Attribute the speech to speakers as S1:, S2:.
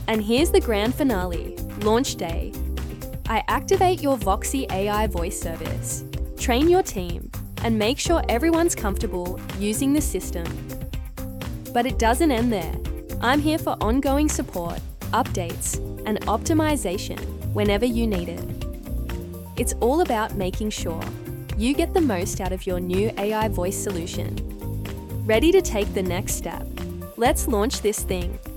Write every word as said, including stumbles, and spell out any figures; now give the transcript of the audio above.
S1: And here's the grand finale, launch day. I activate your Voxy A I voice service, train your team, and make sure everyone's comfortable using the system. But it doesn't end there. I'm here for ongoing support, updates, and optimization whenever you need it. It's all about making sure you get the most out of your new A I voice solution. Ready to take the next step? Let's launch this thing.